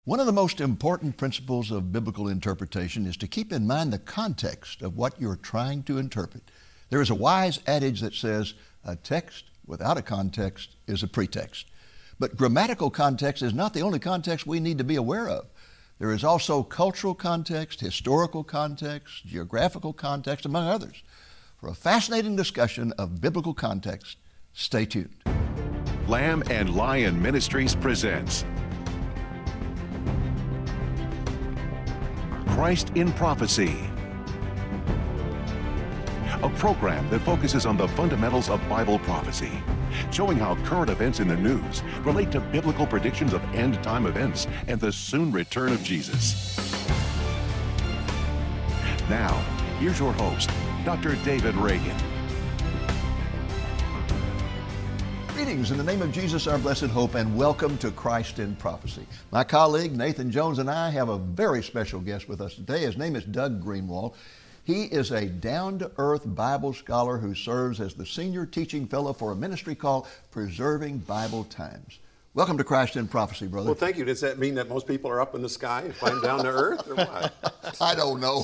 One of the most important principles of biblical interpretation is to keep in mind the context of what you're trying to interpret. There is a wise adage that says, a text without a context is a pretext. But grammatical context is not the only context we need to be aware of. There is also cultural context, historical context, geographical context, among others. For a fascinating discussion of biblical context, stay tuned. Lamb and Lion Ministries presents Christ in Prophecy, a program that focuses on the fundamentals of Bible prophecy, showing how current events in the news relate to biblical predictions of end-time events and the soon return of Jesus. Now, here's your host, Dr. David Reagan. Greetings in the name of Jesus, our blessed hope, and welcome to Christ in Prophecy. My colleague Nathan Jones and I have a very special guest with us today. His name is Doug Greenwald. He is a down-to-earth Bible scholar who serves as the senior teaching fellow for a ministry called Preserving Bible Times. Welcome to Christ in Prophecy, brother. Well, thank you. Does that mean that most people are up in the sky and flying down to earth, or what? I don't know.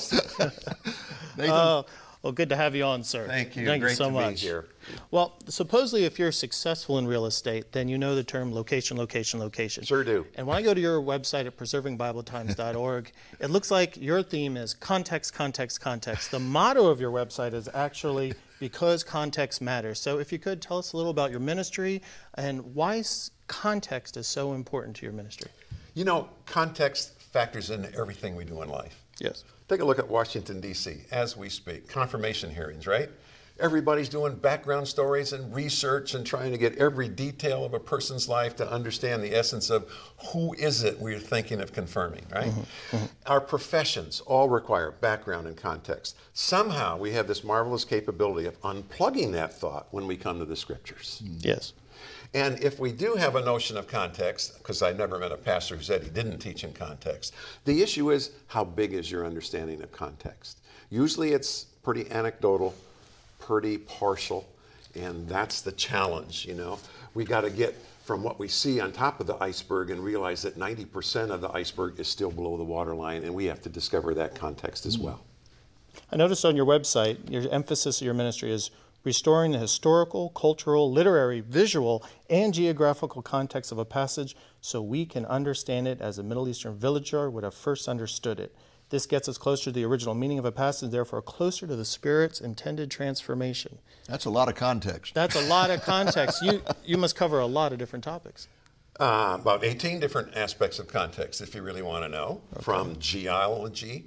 Nathan? Well, good to have you on, sir. Thank you. Thank Great you so to much. be here. Well, supposedly if you're successful in real estate, then you know the term location, location, location. Sure do. And when I go to your website at preservingbibletimes.org, it looks like your theme is context, context, context. The motto of your website is actually because context matters. So if you could tell us a little about your ministry and why context is so important to your ministry. You know, context factors into everything we do in life. Yes. Take a look at Washington, D.C. as we speak. Confirmation hearings, right? Everybody's doing background stories and research and trying to get every detail of a person's life to understand the essence of who is it we're thinking of confirming, right? Mm-hmm. Mm-hmm. Our professions all require background and context. Somehow we have this marvelous capability of unplugging that thought when we come to the scriptures. Yes. And if we do have a notion of context, because I never met a pastor who said he didn't teach in context, the issue is how big is your understanding of context? Usually it's pretty anecdotal, pretty partial, and that's the challenge, you know. We got to get from what we see on top of the iceberg and realize that 90% of the iceberg is still below the waterline, and we have to discover that context as well. I noticed on your website, your emphasis of your ministry is restoring the historical, cultural, literary, visual, and geographical context of a passage so we can understand it as a Middle Eastern villager would have first understood it. This gets us closer to the original meaning of a passage, therefore closer to the Spirit's intended transformation. That's a lot of context. That's a lot of context. You must cover a lot of different topics. About 18 different aspects of context, if you really want to know, from geology,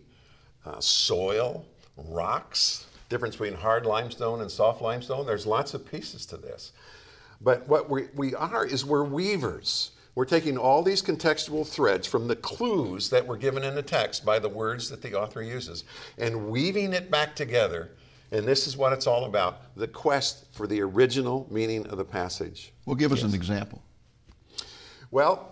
soil, rocks, difference between hard limestone and soft limestone. There's lots of pieces to this. But what we are is we're weavers. We're taking all these contextual threads from the clues that were given in the text by the words that the author uses and weaving it back together. And this is what it's all about, the quest for the original meaning of the passage. Well, give us an example. Well,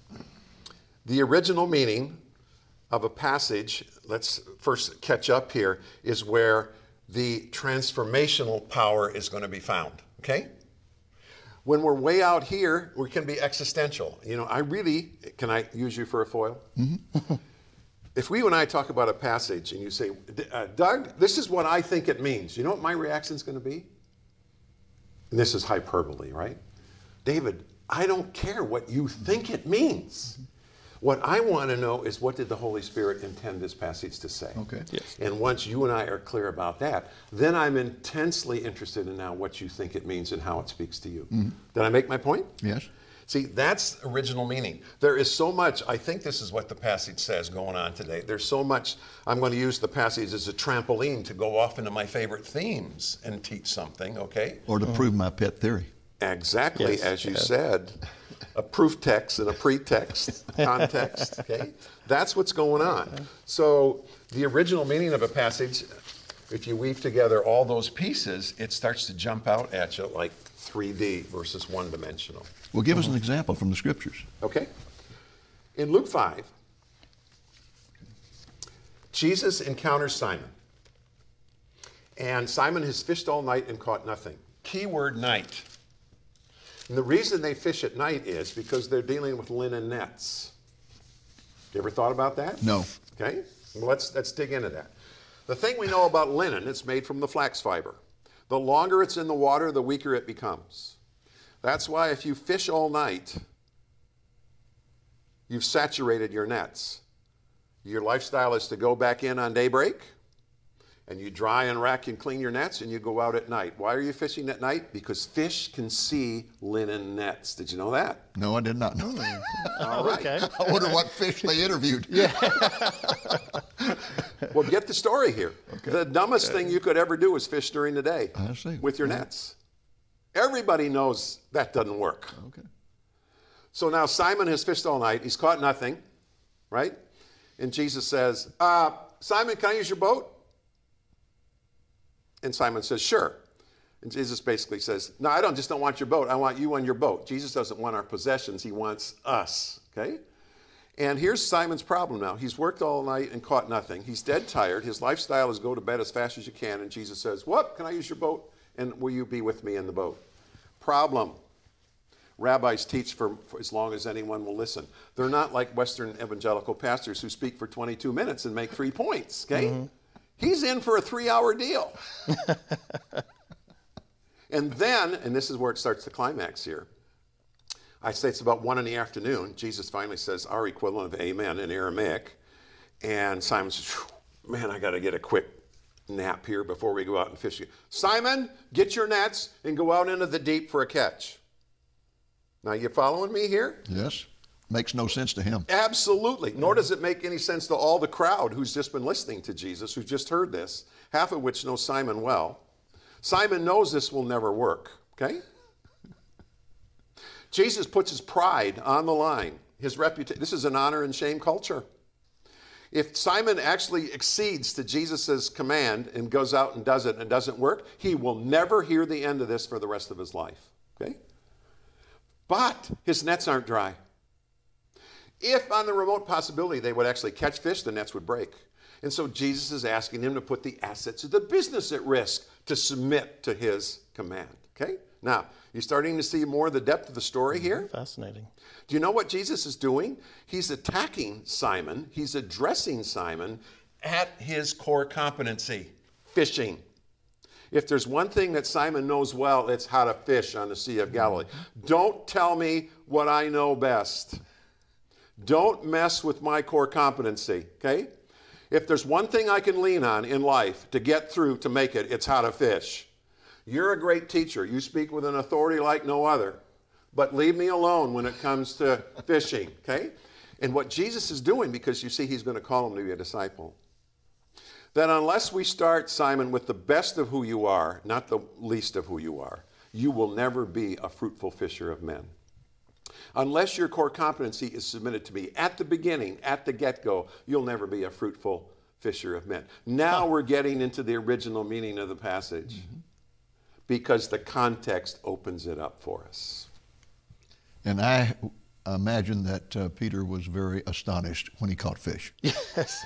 the original meaning of a passage, let's first catch up here, is where the transformational power is going to be found, okay? When we're way out here, we can be existential. You know, can I use you for a foil? Mm-hmm. If you and I talk about a passage and you say, Doug, this is what I think it means, you know what my reaction is going to be? And this is hyperbole, right? David, I don't care what you think it means. What I want to know is, what did the Holy Spirit intend this passage to say? Okay. Yes. And once you and I are clear about that, then I'm intensely interested in now what you think it means and how it speaks to you. Mm-hmm. Did I make my point? Yes. See, that's original meaning. There is so much, I think this is what the passage says going on today. There's so much, I'm going to use the passage as a trampoline to go off into my favorite themes and teach something, okay? Or to prove my pet theory. Exactly, yes, as you said. A proof text and a pretext, context, okay? That's what's going on. So the original meaning of a passage, if you weave together all those pieces, it starts to jump out at you like 3D versus one-dimensional. Well, give us an example from the scriptures. Okay. In Luke 5, Jesus encounters Simon. And Simon has fished all night and caught nothing. Keyword night. And the reason they fish at night is because they're dealing with linen nets. You ever thought about that? No. Okay, well, let's dig into that. The thing we know about linen, it's made from the flax fiber. The longer it's in the water, the weaker it becomes. That's why if you fish all night, you've saturated your nets. Your lifestyle is to go back in on daybreak, and you dry and rack and clean your nets, and you go out at night. Why are you fishing at night? Because fish can see linen nets. Did you know that? No, I did not know that. All right. Okay. I wonder what fish they interviewed. Well, get the story here. Okay. The dumbest thing you could ever do is fish during the day I see. with your nets. Everybody knows that doesn't work. Okay. So now Simon has fished all night. He's caught nothing, right? And Jesus says, Simon, can I use your boat? And Simon says, sure. And Jesus basically says, no, I just don't want your boat. I want you on your boat. Jesus doesn't want our possessions. He wants us, okay? And here's Simon's problem now. He's worked all night and caught nothing. He's dead tired. His lifestyle is go to bed as fast as you can. And Jesus says, what? Can I use your boat? And will you be with me in the boat? Problem. Rabbis teach for as long as anyone will listen. They're not like Western evangelical pastors who speak for 22 minutes and make 3 points, okay? Mm-hmm. He's in for a 3-hour deal. And then, and this is where it starts the climax here, I say it's about 1 PM. Jesus finally says our equivalent of amen in Aramaic. And Simon says, man, I got to get a quick nap here before we go out and fish. Simon, get your nets and go out into the deep for a catch. Now, you following me here? Yes. Makes no sense to him. Absolutely. Nor does it make any sense to all the crowd who's just been listening to Jesus, who just heard this, half of which knows Simon well. Simon knows this will never work, okay? Jesus puts his pride on the line, his reputation. This is an honor and shame culture. If Simon actually accedes to Jesus' command and goes out and does it and it doesn't work, he will never hear the end of this for the rest of his life, okay? But his nets aren't dry. If on the remote possibility they would actually catch fish, the nets would break. And so Jesus is asking him to put the assets of the business at risk to submit to his command, okay? Now, you're starting to see more of the depth of the story here? Fascinating. Do you know what Jesus is doing? He's attacking Simon. He's addressing Simon at his core competency, fishing. If there's one thing that Simon knows well, it's how to fish on the Sea of Galilee. Don't tell me what I know best. Don't mess with my core competency, okay? If there's one thing I can lean on in life to get through, to make it, it's how to fish. You're a great teacher. You speak with an authority like no other. But leave me alone when it comes to fishing, okay? And what Jesus is doing, because you see he's going to call him to be a disciple, that unless we start, Simon, with the best of who you are, not the least of who you are, you will never be a fruitful fisher of men. Unless your core competency is submitted to me at the beginning, at the get-go, you'll never be a fruitful fisher of men. Now we're getting into the original meaning of the passage because the context opens it up for us. And I imagine that Peter was very astonished when he caught fish. Yes.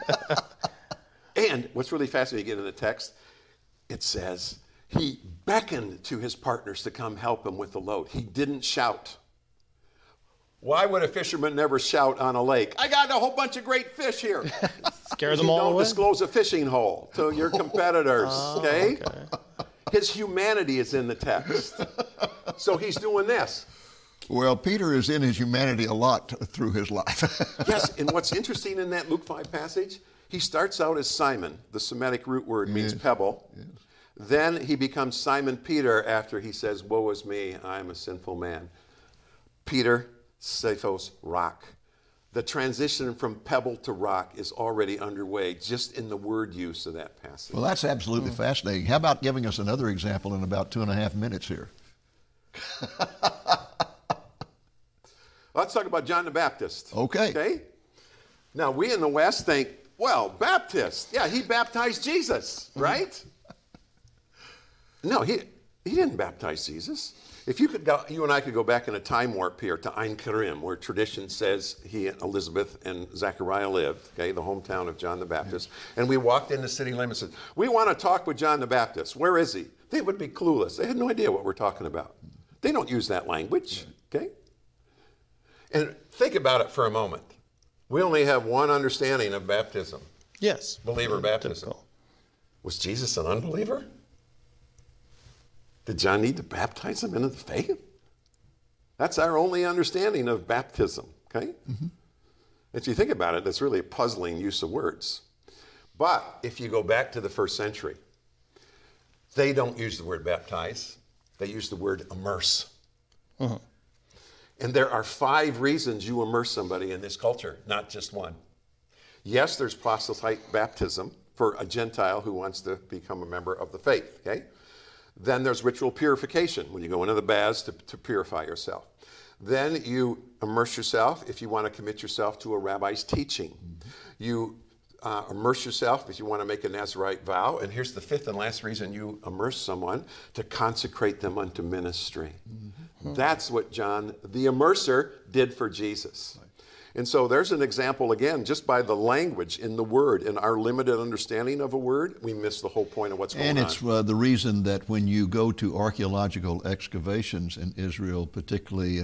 And what's really fascinating, again, in the text, it says he beckoned to his partners to come help him with the load. He didn't shout. Why would a fisherman never shout on a lake? I got a whole bunch of great fish here. Scare them all away? You don't disclose a fishing hole to your competitors, okay? His humanity is in the text. So he's doing this. Well, Peter is in his humanity a lot through his life. Yes, and what's interesting in that Luke 5 passage, he starts out as Simon. The Semitic root word means pebble. Yes. Then he becomes Simon Peter after he says, woe is me, I am a sinful man. Peter, Cephos, rock. The transition from pebble to rock is already underway just in the word use of that passage. Well, that's absolutely fascinating. How about giving us another example in about 2.5 minutes here? Let's talk about John the Baptist. Okay. Now, we in the West think, well, Baptist, yeah, he baptized Jesus, right? No, he didn't baptize Jesus. If you could go, you and I could go back in a time warp here to Ein Karim, where tradition says Elizabeth and Zechariah lived, okay, the hometown of John the Baptist, and we walked into city limits and said, we want to talk with John the Baptist. Where is he? They would be clueless. They had no idea what we're talking about. They don't use that language, okay? And think about it for a moment. We only have one understanding of baptism. Yes. Believer baptism. Typical. Was Jesus an unbeliever? Did John need to baptize him into the faith? That's our only understanding of baptism, okay? Mm-hmm. If you think about it, that's really a puzzling use of words. But if you go back to the first century, they don't use the word baptize. They use the word immerse. Mm-hmm. And there are 5 reasons you immerse somebody in this culture, not just one. Yes, there's proselyte baptism for a Gentile who wants to become a member of the faith, okay? Then there's ritual purification, when you go into the baths to purify yourself. Then you immerse yourself if you want to commit yourself to a rabbi's teaching. Mm-hmm. You immerse yourself if you want to make a Nazirite vow. And here's the 5th and last reason you immerse someone: to consecrate them unto ministry. Mm-hmm. That's what John the Immerser did for Jesus. Right. And so there's an example, again, just by the language in the word, in our limited understanding of a word, we miss the whole point of what's going on. And it's the reason that when you go to archaeological excavations in Israel, particularly,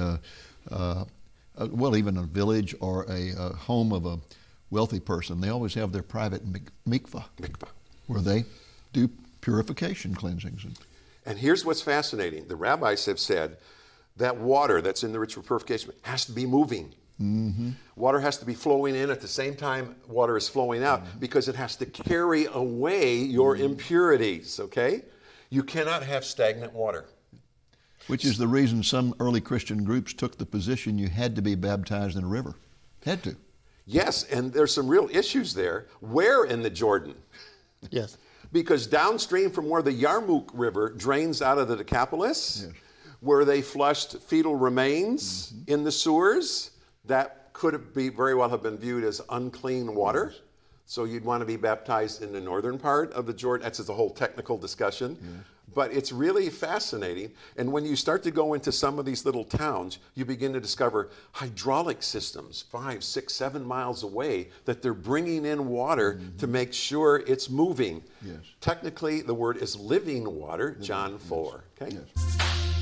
even a village or a home of a wealthy person, they always have their private mikvah, where they do purification cleansings. And here's what's fascinating. The rabbis have said that water that's in the ritual purification has to be moving. Mm-hmm. Water has to be flowing in at the same time water is flowing out, mm-hmm. because it has to carry away your mm-hmm. impurities, okay? You cannot have stagnant water. Which is the reason some early Christian groups took the position you had to be baptized in a river. Had to. Yes, and there's some real issues there. Where in the Jordan? Yes. Because downstream from where the Yarmouk River drains out of the Decapolis, yes. where they flushed fetal remains mm-hmm. in the sewers, that could very well have been viewed as unclean water. Yes. So you'd want to be baptized in the northern part of the Jordan. That's a whole technical discussion. Yes. But it's really fascinating. And when you start to go into some of these little towns, you begin to discover hydraulic systems 5, 6, 7 miles away that they're bringing in water mm-hmm. to make sure it's moving. Yes. Technically, the word is living water, John 4. Okay? Yes.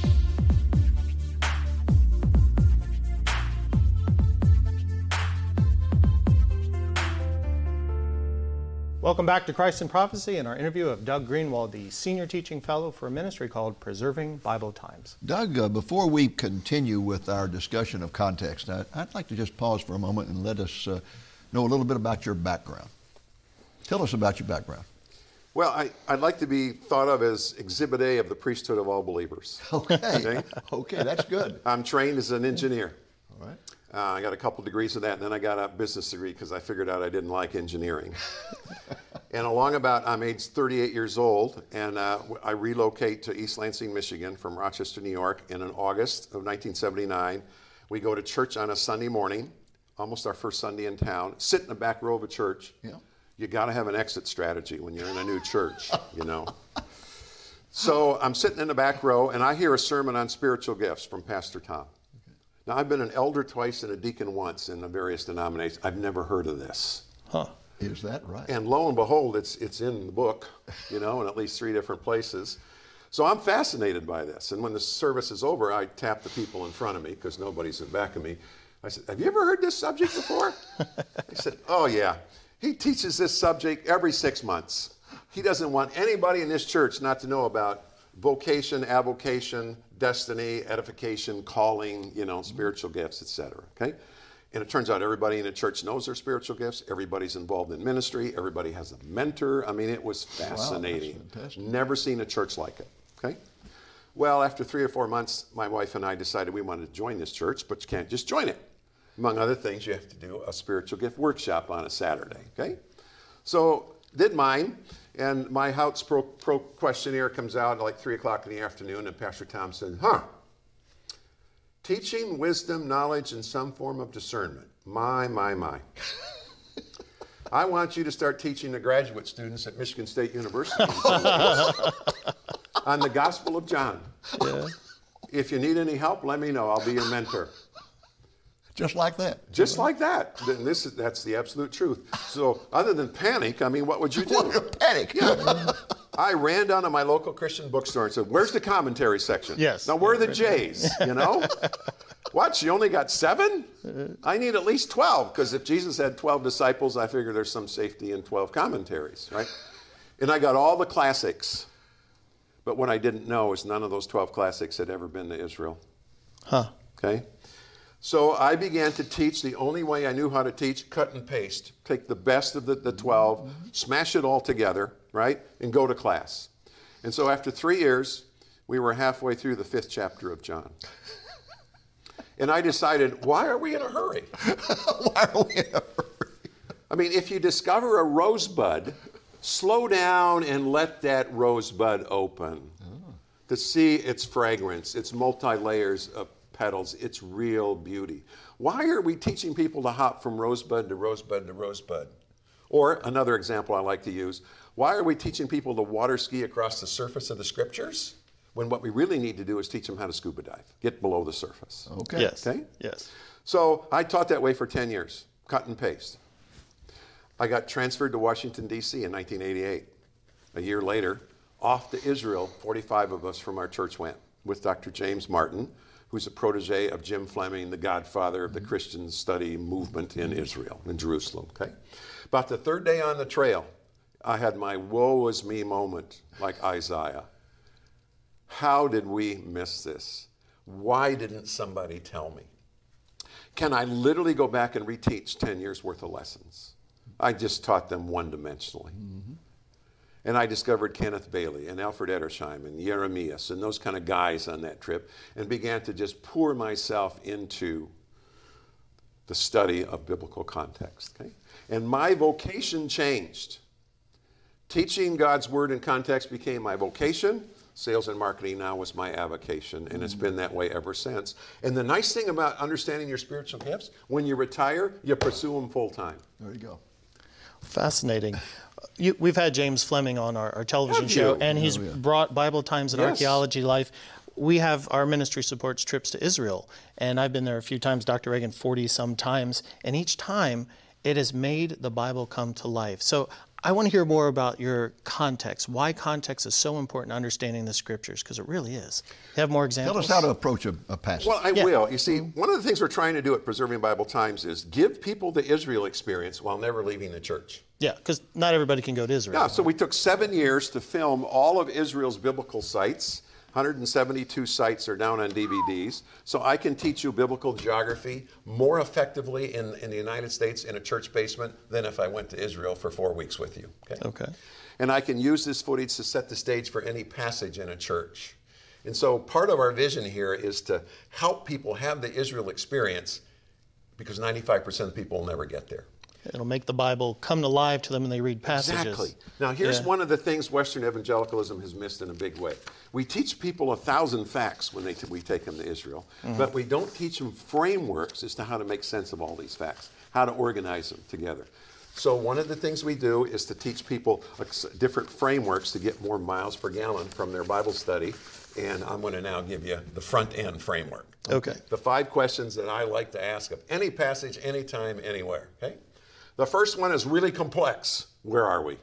Welcome back to Christ in Prophecy and our interview of Doug Greenwald, the Senior Teaching Fellow for a ministry called Preserving Bible Times. Doug, before we continue with our discussion of context, I'd like to just pause for a moment and let us know a little bit about your background. Tell us about your background. Well, I'd like to be thought of as Exhibit A of the priesthood of all believers. Okay, okay, that's good. I'm trained as an engineer. All right. I got a couple degrees of that, and then I got a business degree because I figured out I didn't like engineering. And I'm age 38 years old, and I relocate to East Lansing, Michigan from Rochester, New York in August of 1979. We go to church on a Sunday morning, almost our first Sunday in town, sit in the back row of a church. Yeah. You got to have an exit strategy when you're in a new church, you know. So I'm sitting in the back row, and I hear a sermon on spiritual gifts from Pastor Tom. Now, I've been an elder twice and a deacon once in the various denominations. I've never heard of this. Huh. Is that right? And lo and behold, it's in the book, you know, in at least 3 different places. So I'm fascinated by this. And when the service is over, I tap the people in front of me because nobody's in back of me. I said, have you ever heard this subject before? They said, oh, yeah. He teaches this subject every 6 months. He doesn't want anybody in this church not to know about vocation, avocation, destiny, edification, calling, you know, spiritual gifts, etc. Okay? And it turns out everybody in the church knows their spiritual gifts. Everybody's involved in ministry. Everybody has a mentor. I mean, it was fascinating. Wow, never seen a church like it. Okay? Well, after 3 or 4 months, my wife and I decided we wanted to join this church, but you can't just join it. Among other things, you have to do a spiritual gift workshop on a Saturday. Okay? So, did mine. And my House Pro questionnaire comes out at like 3 o'clock in the afternoon, and Pastor Tom said, teaching wisdom, knowledge, and some form of discernment. My. I want you to start teaching the graduate students at Michigan State University on the Gospel of John. Yeah. If you need any help, let me know. I'll be your mentor. Just like that. Just like that. That's the absolute truth. So other than panic, I mean, what would you do? Panic. Yeah. I ran down to my local Christian bookstore and said, where's the commentary section? Yes. Now, where are the J's, you know? What? She only got 7? I need at least 12, because if Jesus had 12 disciples, I figure there's some safety in 12 commentaries, right? And I got all the classics. But what I didn't know is none of those 12 classics had ever been to Israel. Huh. Okay? So I began to teach the only way I knew how to teach, cut and paste. Take the best of the 12, smash it all together, right? And go to class. And so after 3 years, we were halfway through the 5th chapter of John. And I decided, why are we in a hurry? Why are we in a hurry? I mean, if you discover a rosebud, slow down and let that rosebud open to see its fragrance, its multi-layers of petals, its real beauty. Why are we teaching people to hop from rosebud to rosebud to rosebud? Or another example I like to use, why are we teaching people to water ski across the surface of the scriptures when what we really need to do is teach them how to scuba dive, get below the surface? Okay. Yes. Okay? Yes. So I taught that way for 10 years, cut and paste. I got transferred to Washington, D.C. in 1988. A year later, off to Israel, 45 of us from our church went with Dr. James Martin, who's a protege of Jim Fleming, the godfather of the Christian study movement in Israel, in Jerusalem. Okay? About the 3rd day on the trail, I had my woe is me moment, like Isaiah. How did we miss this? Why didn't somebody tell me? Can I literally go back and reteach 10 years worth of lessons? I just taught them one-dimensionally. And I discovered Kenneth Bailey and Alfred Edersheim and Jeremias and those kind of guys on that trip, and began to just pour myself into the study of biblical context. Okay? And my vocation changed. Teaching God's word in context became my vocation. Sales and marketing now was my avocation, and it's been that way ever since. And the nice thing about understanding your spiritual gifts, when you retire, you pursue them full time. There you go. Fascinating. We've had James Fleming on our television Have show, you? and he's brought Bible Times and Yes. Archaeology Life. We have, our ministry supports trips to Israel, and I've been there a few times, Dr. Reagan 40-some times, and each time it has made the Bible come to life. So I want to hear more about your context, why context is so important in understanding the scriptures, because it really is. You have more examples? Tell us how to approach a passage. Well, I will. You see, one of the things we're trying to do at Preserving Bible Times is give people the Israel experience while never leaving the church. Yeah, because not everybody can go to Israel. Yeah, so we took 7 years to film all of Israel's biblical sites. 172 sites are down on DVDs. So I can teach you biblical geography more effectively in the United States in a church basement than if I went to Israel for 4 weeks with you. Okay. And I can use this footage to set the stage for any passage in a church. And so part of our vision here is to help people have the Israel experience, because 95% of people will never get there. It'll make the Bible come to life to them when they read passages. Exactly. Now, here's one of the things Western evangelicalism has missed in a big way. We teach people 1,000 facts when we take them to Israel, but we don't teach them frameworks as to how to make sense of all these facts, how to organize them together. So one of the things we do is to teach people different frameworks to get more miles per gallon from their Bible study, and I'm going to now give you the front end framework. Okay. The 5 questions that I like to ask of any passage, anytime, anywhere. Okay. The first one is really complex. Where are we?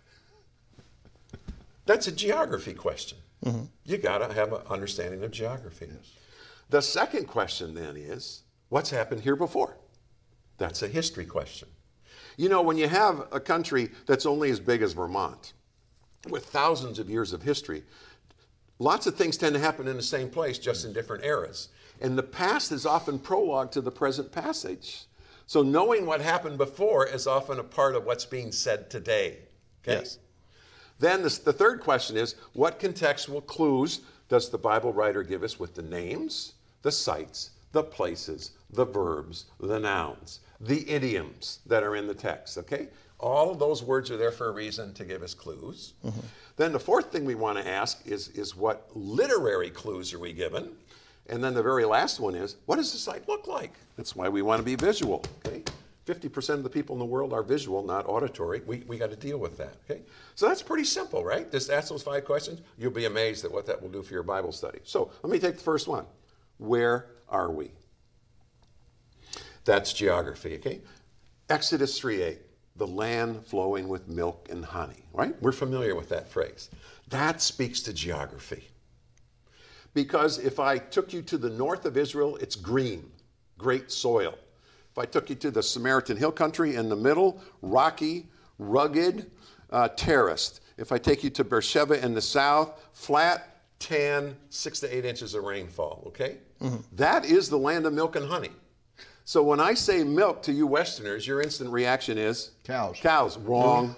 That's a geography question. You got to have an understanding of geography. Yes. The second question then is, what's happened here before? That's a history question. You know, when you have a country that's only as big as Vermont, with thousands of years of history, lots of things tend to happen in the same place, just in different eras. And the past is often prologue to the present passage. So knowing what happened before is often a part of what's being said today. Okay? Yes. Then the third question is, what contextual clues does the Bible writer give us with the names, the sites, the places, the verbs, the nouns, the idioms that are in the text, okay? All of those words are there for a reason, to give us clues. Then the fourth thing we want to ask is what literary clues are we given? And then the very last one is, what does the site look like? That's why we want to be visual, okay? 50% of the people in the world are visual, not auditory. We got to deal with that, okay? So that's pretty simple, right? Just ask those 5 questions. You'll be amazed at what that will do for your Bible study. So let me take the first one. Where are we? That's geography, okay? Exodus 3:8, the land flowing with milk and honey, right? We're familiar with that phrase. That speaks to geography. Because if I took you to the north of Israel, it's green, great soil. If I took you to the Samaritan Hill Country in the middle, rocky, rugged, terraced. If I take you to Beersheba in the south, flat, tan, 6 to 8 inches of rainfall, okay? That is the land of milk and honey. So when I say milk to you Westerners, your instant reaction is? Cows. Cows. Wrong.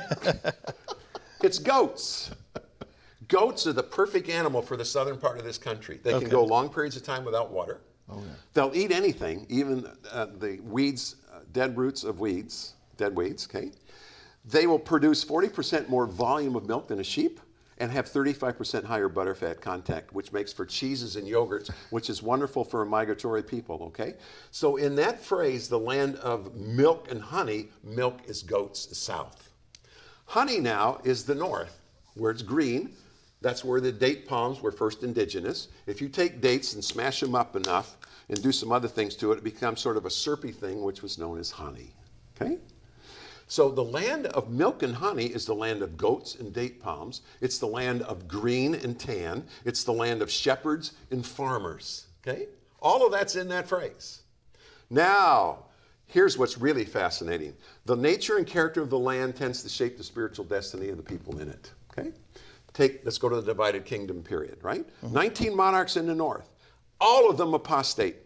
It's goats. Goats are the perfect animal for the southern part of this country. They can go long periods of time without water. Oh, yeah. They'll eat anything, even the weeds, dead roots of weeds, dead weeds, okay? They will produce 40% more volume of milk than a sheep and have 35% higher butterfat content, which makes for cheeses and yogurts, which is wonderful for migratory people, okay? So in that phrase, the land of milk and honey, milk is goats, is south. Honey now is the north, where it's green. That's where the date palms were first indigenous. If you take dates and smash them up enough and do some other things to it, it becomes sort of a syrupy thing, which was known as honey, okay? So the land of milk and honey is the land of goats and date palms. It's the land of green and tan. It's the land of shepherds and farmers, okay? All of that's in that phrase. Now, here's what's really fascinating. The nature and character of the land tends to shape the spiritual destiny of the people in it, okay? Let's go to the divided kingdom period, right? 19 monarchs in the north, all of them apostate.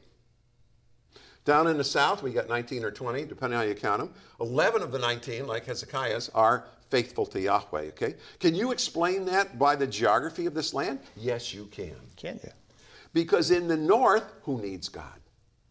Down in the south, we got 19 or 20, depending on how you count them. 11 of the 19, like Hezekiah's, are faithful to Yahweh, okay? Can you explain that by the geography of this land? Yes, you can. Can you? Because in the north, who needs God?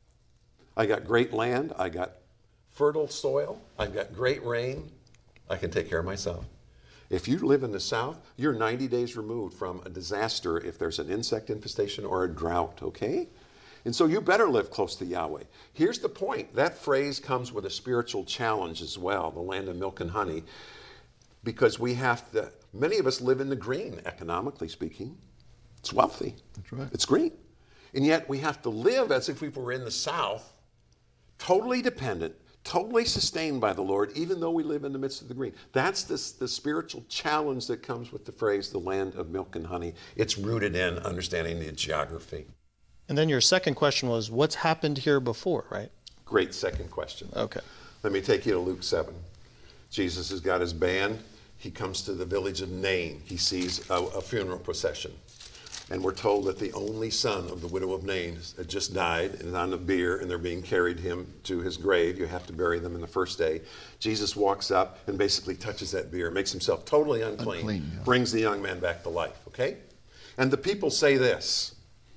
I got great land, I got fertile soil, I've got great rain, I can take care of myself. If you live in the south, you're 90 days removed from a disaster if there's an insect infestation or a drought, okay? And so you better live close to Yahweh. Here's the point. That phrase comes with a spiritual challenge as well, the land of milk and honey, because many of us live in the green, economically speaking. It's wealthy. That's right. It's green. And yet we have to live as if we were in the south, totally dependent, totally sustained by the Lord, even though we live in the midst of the green. That's the spiritual challenge that comes with the phrase, the land of milk and honey. It's rooted in understanding the geography. And then your second question was, what's happened here before, right? Great second question. Okay. Let me take you to Luke 7. Jesus has got his band. He comes to the village of Nain. He sees a funeral procession. And we're told that the only son of the widow of Nain had just died and is on a bier, and they're being carried him to his grave. You have to bury them in the first day. Jesus walks up and basically touches that bier, makes himself totally unclean, yeah. Brings the young man back to life, okay? And the people say this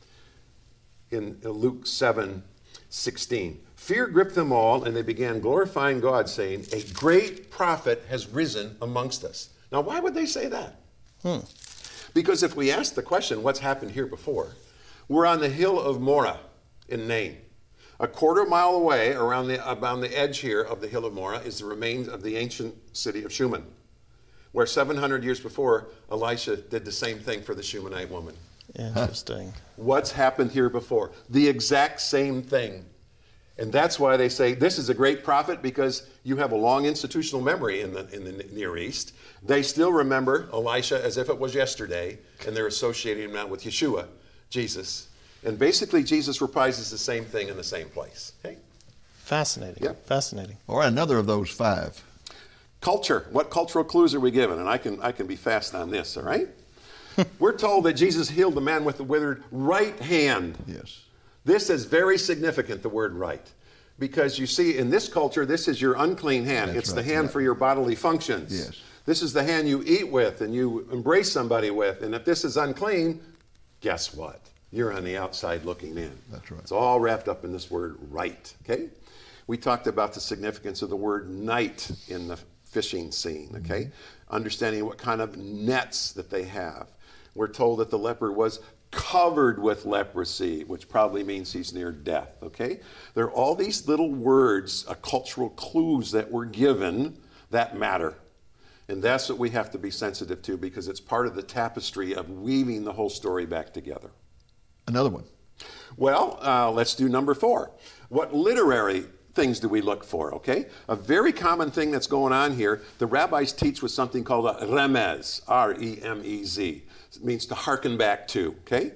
in Luke 7:16. Fear gripped them all, and they began glorifying God, saying, a great prophet has risen amongst us. Now, why would they say that? Because if we ask the question, what's happened here before? We're on the hill of Moreh in Nain. A quarter mile away, around the edge here of the hill of Moreh, is the remains of the ancient city of Shunem, where 700 years before, Elisha did the same thing for the Shunammite woman. Interesting. What's happened here before? The exact same thing. And that's why they say this is a great prophet, because you have a long institutional memory in the Near East. They still remember Elisha as if it was yesterday, and they're associating him now with Yeshua, Jesus. And basically, Jesus reprises the same thing in the same place. Okay? Fascinating. Yeah. Fascinating. All right, another of those 5. Culture. What cultural clues are we given? And I can be fast on this, all right? We're told that Jesus healed the man with the withered right hand. Yes. This is very significant, the word right. Because you see, in this culture, this is your unclean hand. That's it's right, the hand for your bodily functions. Yes. This is the hand you eat with and you embrace somebody with. And if this is unclean, guess what? You're on the outside looking in. That's right. It's all wrapped up in this word right, okay? We talked about the significance of the word night in the fishing scene, okay? Understanding what kind of nets that they have. We're told that the leper was covered with leprosy, which probably means he's near death, okay? There are all these little words, cultural clues that were given that matter. And that's what we have to be sensitive to, because it's part of the tapestry of weaving the whole story back together. Another one. Well, let's do number 4. What literary things do we look for, okay? A very common thing that's going on here, the rabbis teach with something called a remez, R-E-M-E-Z. It means to hearken back to, okay?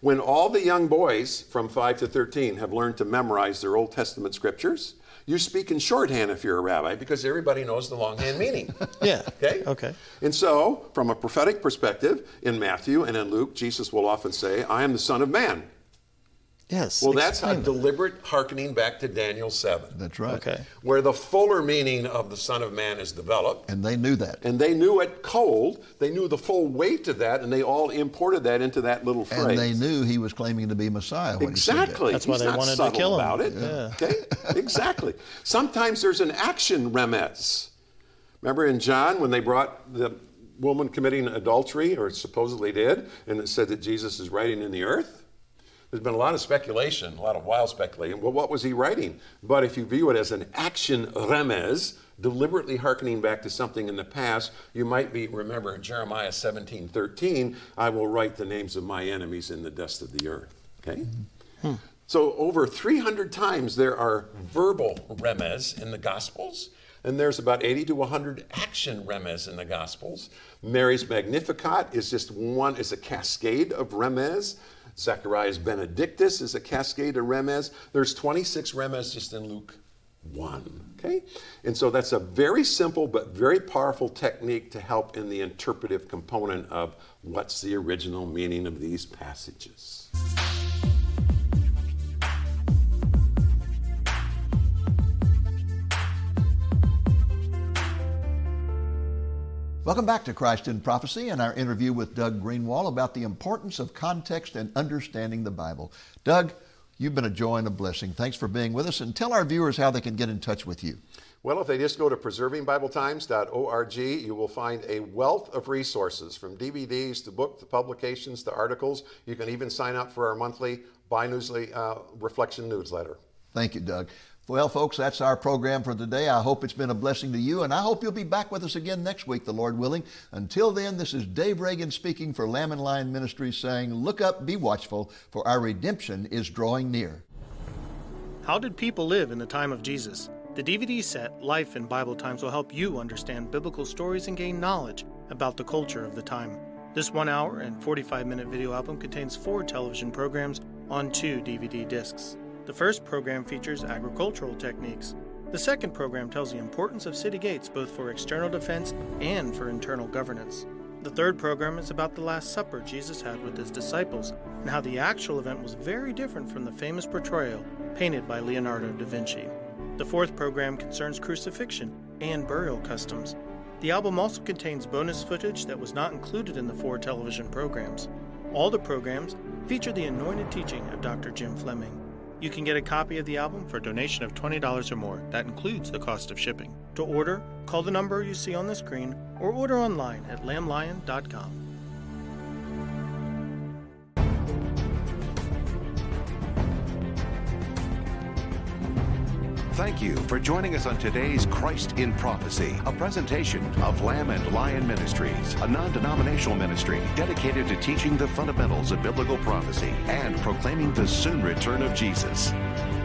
When all the young boys from 5 to 13 have learned to memorize their Old Testament scriptures, you speak in shorthand if you're a rabbi because everybody knows the longhand meaning. Yeah. Okay? And so, from a prophetic perspective, in Matthew and in Luke, Jesus will often say, I am the Son of Man. Yes. Well, that's a deliberate hearkening back to Daniel 7. That's right. Okay. Where the fuller meaning of the Son of Man is developed. And they knew that. And they knew it cold. They knew the full weight of that, and they all imported that into that little phrase. And they knew he was claiming to be Messiah when exactly. he said that. That's why they wanted to kill him. About it. Yeah. Okay? Exactly. Sometimes there's an action remez. Remember in John when they brought the woman committing adultery, or supposedly did, and it said that Jesus is writing in the earth? There's been a lot of speculation, a lot of wild speculation. Well, what was he writing? But if you view it as an action remez, deliberately hearkening back to something in the past, you might remember Jeremiah 17:13, I will write the names of my enemies in the dust of the earth. Okay? So over 300 times there are verbal remez in the Gospels, and there's about 80 to 100 action remez in the Gospels. Mary's Magnificat is just one, is a cascade of remez. Zechariah's Benedictus is a cascade of remez. There's 26 remez just in Luke 1, okay? And so that's a very simple but very powerful technique to help in the interpretive component of what's the original meaning of these passages. Welcome back to Christ in Prophecy and our interview with Doug Greenwald about the importance of context and understanding the Bible. Doug, you've been a joy and a blessing. Thanks for being with us, and tell our viewers how they can get in touch with you. Well, if they just go to preservingbibletimes.org, you will find a wealth of resources from DVDs to books to publications to articles. You can even sign up for our monthly bi-newsly reflection newsletter. Thank you, Doug. Well, folks, that's our program for today. I hope it's been a blessing to you, and I hope you'll be back with us again next week, the Lord willing. Until then, this is Dave Reagan speaking for Lamb and Lion Ministries saying, look up, be watchful, for our redemption is drawing near. How did people live in the time of Jesus? The DVD set, Life in Bible Times, will help you understand biblical stories and gain knowledge about the culture of the time. This 1 hour and 45-minute video album contains 4 television programs on 2 DVD discs. The first program features agricultural techniques. The second program tells the importance of city gates both for external defense and for internal governance. The third program is about the Last Supper Jesus had with his disciples and how the actual event was very different from the famous portrayal painted by Leonardo da Vinci. The fourth program concerns crucifixion and burial customs. The album also contains bonus footage that was not included in the 4 television programs. All the programs feature the anointed teaching of Dr. Jim Fleming. You can get a copy of the album for a donation of $20 or more. That includes the cost of shipping. To order, call the number you see on the screen or order online at lamblion.com. Thank you for joining us on today's Christ in Prophecy, a presentation of Lamb and Lion Ministries, a non-denominational ministry dedicated to teaching the fundamentals of biblical prophecy and proclaiming the soon return of Jesus.